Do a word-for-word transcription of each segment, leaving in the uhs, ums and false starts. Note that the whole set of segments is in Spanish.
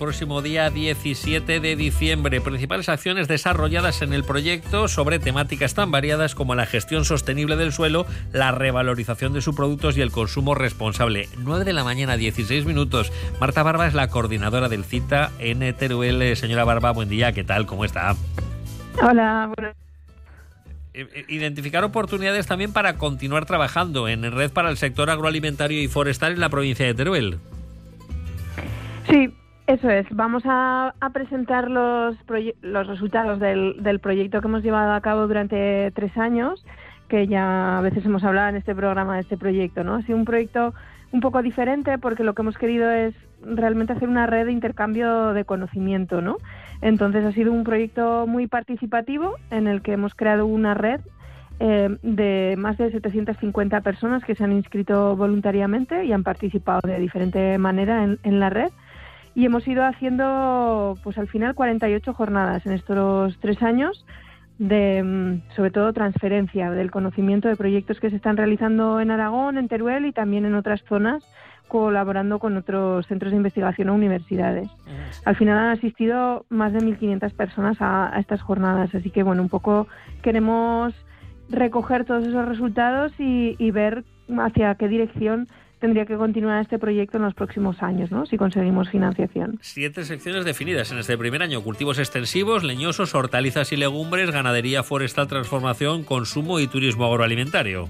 próximo día diecisiete de diciembre. Principales acciones desarrolladas en el proyecto sobre temáticas tan variadas como la gestión sostenible del suelo, la revalorización de sus productos y el consumo responsable. nueve de la mañana, dieciséis minutos. Marta Barba es la coordinadora del CITA en Teruel. Señora Barba, buen día. ¿Qué tal? ¿Cómo está? Hola, buenas. Identificar oportunidades también para continuar trabajando en red para el sector agroalimentario y forestal en la provincia de Teruel. Sí, eso es. Vamos a, a presentar los, los resultados del, del proyecto que hemos llevado a cabo durante tres años, que ya a veces hemos hablado en este programa de este proyecto, ¿no? Ha sido un proyecto un poco diferente porque lo que hemos querido es realmente hacer una red de intercambio de conocimiento, ¿no? Entonces ha sido un proyecto muy participativo en el que hemos creado una red eh, de más de setecientas cincuenta personas que se han inscrito voluntariamente y han participado de diferente manera en, en la red. Y hemos ido haciendo, pues al final, cuarenta y ocho jornadas en estos tres años de, sobre todo, transferencia del conocimiento de proyectos que se están realizando en Aragón, en Teruel y también en otras zonas, colaborando con otros centros de investigación o universidades. Al final han asistido más de mil quinientas personas a, a estas jornadas, así que, bueno, un poco queremos recoger todos esos resultados y, y ver hacia qué dirección tendría que continuar este proyecto en los próximos años, ¿no? Si conseguimos financiación. Siete secciones definidas en este primer año: cultivos extensivos, leñosos, hortalizas y legumbres, ganadería forestal, transformación, consumo y turismo agroalimentario.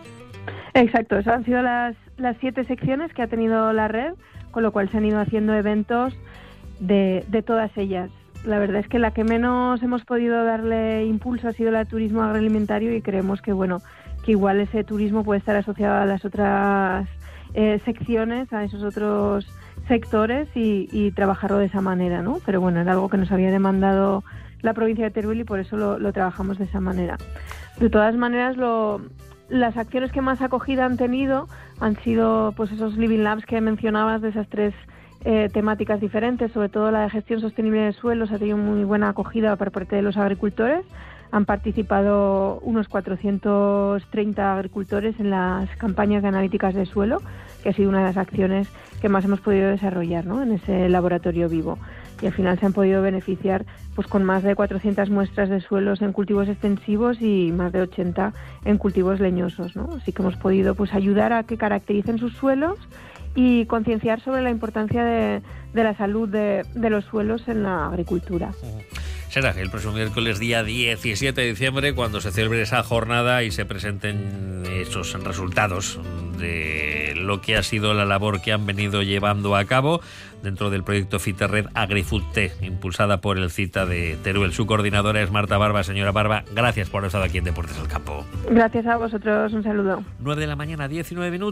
Exacto, esas han sido las, las siete secciones que ha tenido la red, con lo cual se han ido haciendo eventos de, de todas ellas. La verdad es que la que menos hemos podido darle impulso ha sido la turismo agroalimentario y creemos que, bueno, que igual ese turismo puede estar asociado a las otras Eh, secciones, a esos otros sectores y, y trabajarlo de esa manera, ¿no? Pero bueno, era algo que nos había demandado la provincia de Teruel y por eso lo, lo trabajamos de esa manera. De todas maneras, lo, las acciones que más acogida han tenido han sido pues esos Living Labs que mencionabas, de esas tres eh, temáticas diferentes, sobre todo la de gestión sostenible de suelos ha tenido muy buena acogida por parte de los agricultores. Han participado unos cuatrocientos treinta agricultores en las campañas de analíticas de suelo, que ha sido una de las acciones que más hemos podido desarrollar, ¿no?, en ese laboratorio vivo. Y al final se han podido beneficiar pues con más de cuatrocientas muestras de suelos en cultivos extensivos y más de ochenta en cultivos leñosos, ¿no? Así que hemos podido pues ayudar a que caractericen sus suelos y concienciar sobre la importancia de, de la salud de, de los suelos en la agricultura. Será el próximo miércoles, día diecisiete de diciembre, cuando se celebre esa jornada y se presenten esos resultados de lo que ha sido la labor que han venido llevando a cabo dentro del proyecto FITERRED AgriFoodTech, impulsada por el CITA de Teruel. Su coordinadora es Marta Barba. Señora Barba, gracias por haber estado aquí en Deportes al Campo. Gracias a vosotros, un saludo. nueve de la mañana, diecinueve minutos.